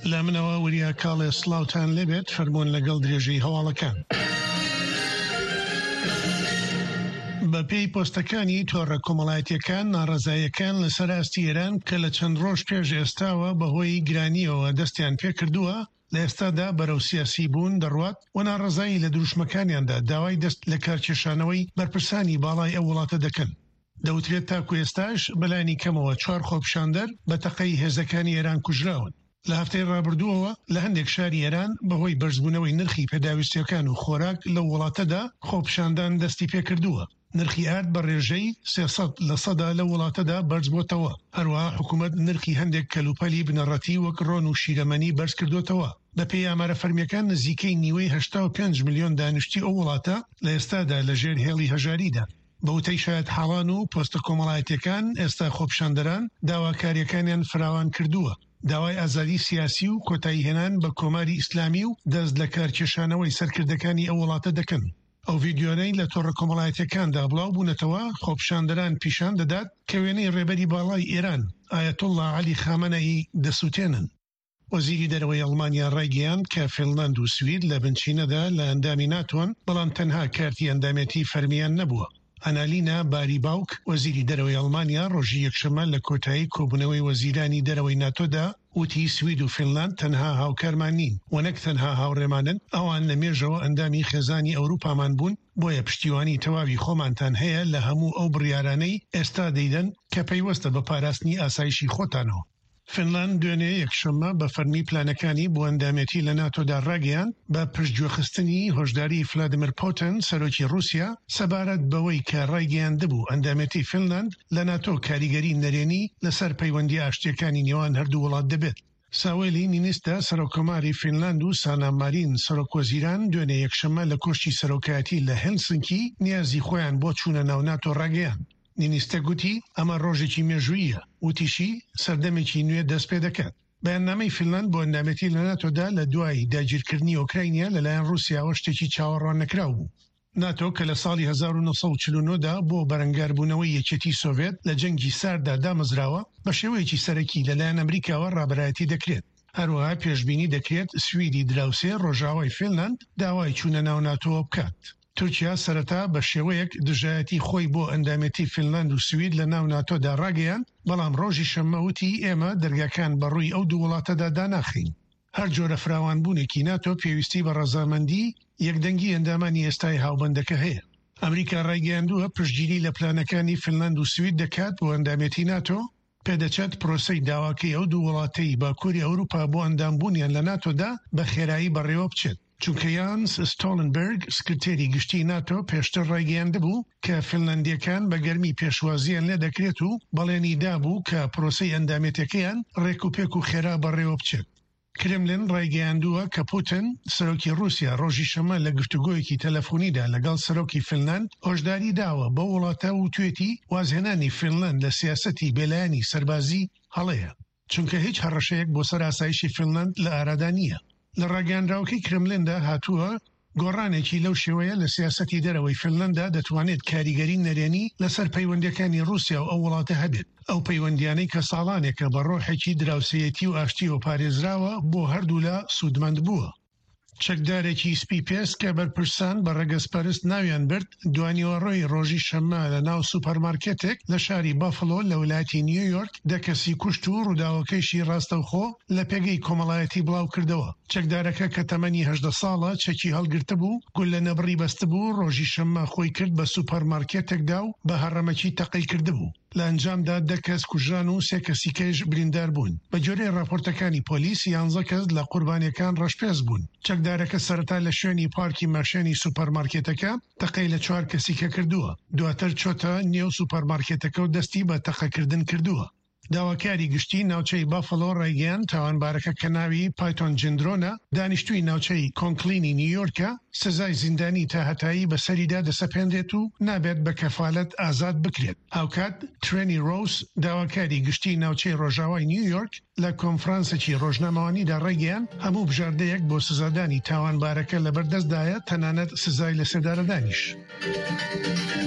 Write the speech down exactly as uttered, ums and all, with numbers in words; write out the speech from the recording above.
لە منەوە وریا کاڵێ سڵاوتان لێبێت فەرمۆن لەگەڵ درێژەی هەواڵەکان. بە پێی پۆستەکانی تۆڕە کۆمەڵایەتیەکان ناڕەزاییەکان لەسەر ئاستی ئێران کە لە چەند ڕۆژ پێش ئێستاوە بەهۆی گرانیەوە دەستیان پێ کردووە لە ئێستادا بەرەو سیاسی بوون دەڕوات و ناڕەزایی لە دروشمەکانیاندا داوای دەست لە کارکێشانەوەی بەرپرسانی باڵای ئەو وڵاتە دەکەن. دەوترێت تاکو ئێستاش بەلانی کەمەوە چوار خۆپیشاندەر بە تەقەی هێزەکانی ئێران کوژراون. لە هەفتەی ڕابردووەوە لە هەندێک شاری ئێران بەهۆی بەرزبوونەوەی نرخی پێداویستیەکان و خۆراک لە وڵاتەدا خۆپیشاندان دەستی پێکردووە. نرخی ئارد بە ڕێژەی سێسەد لە سەدا لە وڵاتەدا بەرز بۆتەوە. هەروەها حکوومەت نرخی هەندێک کەلوپەلی بنەڕەتی وەک ڕۆن و شیرەمەنی بەرز کردوتەوە. بە پێی ئامارە فەرمیەکان نزیکەی نیوەی هەشتا و پێنج ملیۆن دانیشتی ئەو وڵاتە لە ئێستادا لە ژێر هێڵی هەژاریدا. بەوتەی شایەت حاڵان و پۆستە کۆمەڵایەتیەکان ئێستا خۆپیشاندەران داواکاریەکانیان فراوان کردووە. داوای ئازادی سیاسی و کۆتایی هێنان بە کۆماری ئیسلامی و دەست لە کارکێشانەوەی سەرکردەکانی ئەو وڵاتە دەکەن. ئەو ڤیدیۆنەی لە تۆڕە کۆمەڵایەتیەکاندا بڵاو بوونەتەوە خۆپیشاندەران پیشان دەدات کە وێنەی ڕێبەری باڵای ئێران ئایەتوڵڵا عەلی خامەنەئی دەسووتێنن. وەزیری دەرەوەی ئەڵمانیا ڕایگەیاند کە فینلاند و سوید لە بنچینەدا لە ئەندامی ناتۆن بەڵام تەنها کارتی ئەندامەتی فەرمیان نەبووە. ئەنالینا باری باوک وەزیری دەرەوەی ئەڵمانیا ڕۆژی یەکشەمە لە کۆتایی کۆبوونەوەی وەزیرانی دەرەوەی ناتۆدا وتی سوید و فینلاند تەنها هاوکارمان نین و نەک تەنها هاوڕێمانن، ئەوان لە مێژەوە ئەندامی خێزانی ئەوروپامان بوون، بۆیە پشتیوانی تەواوی خۆمانتان هەیە لە هەموو ئەو بڕیارانەی ئێستا دەیدەن کە پەیوەستە بە پاراستنی ئاسایشی خۆتانەوە. فینلاند دوێنێ یەکشەمە بە فەرمی پلانەکانی بۆ ئەندامەتی لە ناتۆدا ڕاگەیاند بە پشتگوێخستنی هۆشداری ڤلادیمیر پوتین سەرۆکی رووسیا سەبارەت بەوەی کە ڕایگەیاندبوو ئەندامەتی فینلاند لە ناتۆ کاریگەری نەرێنی لەسەر پەیوەندی ئاشتیەکانی نێوان هەردوو وڵات دەبێت. ساوێلی نیینیستە سەرۆکۆماری فینلاند و سانا مارین سەرۆکوەزیران دوێنێ یەکشەمە لە کۆشتی سەرۆکایەتی لە هێلسنکی نیازی خۆیان بۆ چوونە ناو ناتۆ ڕاگەیاند. نیینیستە گوتی ئەمە ڕۆژێکی مێژوویە، وتیشی سەردەمێکی نوێ دەست پێ دەکات. بەیاننامەی فینلاند بۆ ئەندامەتی لە ناتۆدا لە دوای داگیرکردنی ئۆکراینیا لەلایەن رووسیاوە شتێکی چاوەڕوان نەکراو بوو. ناتۆ کە لە ساڵی هەزار و نۆ سەد و چل و نۆ دا بۆ بەرەنگاربوونەوەی یەکێتی سۆڤێت لە جەنگی ساردا دامەزراوە، بە شێوەیەکی سەرەکی لەلایەن ئەمریکاوە ڕابەرایەتی دەکرێت. هەروەها پێشبینی دەکرێت سویدی دراوسێ ڕۆژاوای فینلاند داوای چوونە ناو ناتۆوە بکات. تورکیا سەرەتا بە شێوەیەک دژایەتی خۆی بۆ ئەندامەتی فینلاند و سوید لە ناو ناتۆدا ڕاگەیاند، بەڵام ڕۆژی شەممەوتی ئێمە دەرگاکان بەڕووی ئەو دوو وڵاتەدا داناخین. هەر جۆرە فراوانبوونێکی ناتۆ پێویستی بە ڕەزامەندی یەکدەنگی ئەندامانی ئێستای هاوبەندەکە هەیە. ئەمریکا ڕایگەیاندووە پشتگیری لە پلانەکانی فینلاند و سوید دەکات بۆ ئەندامەتی ناتۆ، پێدەچێت پرۆسەی داواکەی ئەو دوو وڵاتەی باکووری ئەوروپا بۆ ئەندامبوونیان لە ناتۆدا بە خێرایی بەڕێوە بچێت. چونکە یانس ستۆلنبەرگ سکرتێری گشتی ناتۆ پێشتر ڕایگەیاندبوو کە فینلاندیەکان بە گەرمی پێشوازیان لێ دەکرێت و بەڵێنی دابوو کە پرۆسەی ئەندامەتەکەیان ڕێک و پێک و خێرا بەڕێوە بچێت. کرملین ڕایگەیاندووە کە پوتین سەرۆکی رووسیا ڕۆژی شەمە لە گفتوگۆیەکی تەلەفۆنیدا لەگەڵ سەرۆکی فینلاند هۆشداری داوە بە وڵاتە و توێتی وازهێنانی فینلاند لە سیاسەتی بێلایانی سەربازی هەڵەیە، چونکە هیچ هەڕەشەیەک بۆ سەر ئاسایشی فینلاند لە ئارادا نییە. لە ڕاگەاندراوەکەی کرملیندا هاتووە گۆڕانێکی لەو شێوەیە لە سیاسەتی دەرەوەی فینلاندا دەتوانێت کاریگەری نەرێنی لەسەر پەیوەندیەکانی رووسیا و ئەو وڵاتە هەبێت، ئەو پەیوەندیانەی کە ساڵانێکە بە ڕۆحێکی دراوسەیەتی و ئاشتی و پارێزراوە بۆ هەردوو لە سوودمەند بووە. چەکدارێکی سپی پێست کە بەرپرسان بە ڕەگەزپەرست ناویان برد دوانیوەڕۆی ڕۆژی شەممە لە ناو سوپەرمارکێتێک لە شاری بافلۆ لە ویلایەتی نیویۆرک دەکەسی کوشت و ڕووداوەکەیشی ڕاستەوخۆ لە پێگەی کۆمەڵایەتی بڵاو کردەوە. چەکدارەکە کە تەمەنی هەژدە ساڵە چەکی هەڵگرتە بوو، گول لە نەبڕی بەستە بوو، ڕۆژی شەممە خۆی کرد بە سوپەرمارکێتێکدا و بە هەڕەمەکی تەقەی کردبوو. لە ئەنجامدا دە کەس کوژران و سێ کەسی کەش بریندار بوون. بە جۆرەی راپۆرتەکانی پۆلیس یانزە کەس لە قوربانیەکان ڕەشپێز بوون. چەکدارەکە سەرەتا لە شوێنی پارکی مەرشێنی سوپەرمارکێتەکە تەقەی لە چوار کەسیکە کردووە، دواتر چۆتە نێو سوپەرمارکێتەکە و دەستی بە تەقەکردن کردووە. داواکاری گشتی ناوچەی بافلۆ ڕایگەیاند تاوانبارەکە کە ناوی پایتۆن جندرۆنە دانیشتووی ناوچەی کۆنکلینی نیویۆرکە سزای زیندانی تا هەتایی بەسەریدا دەسەپێنرێت و نابێت بە کەفالەت ئازاد بکرێت. هاوکات ترێنی ڕۆوس داواکاری گشتی ناوچەی ڕۆژاوای نیویۆرک لە کۆنفرانسێکی ڕۆژنامەوانیدا ڕایگەیاند هەموو بژاردەیەک بۆ سزادانی تاوانبارەکە لەبەردەستدایە، تەنانەت سزای لەسێدارەدانیش.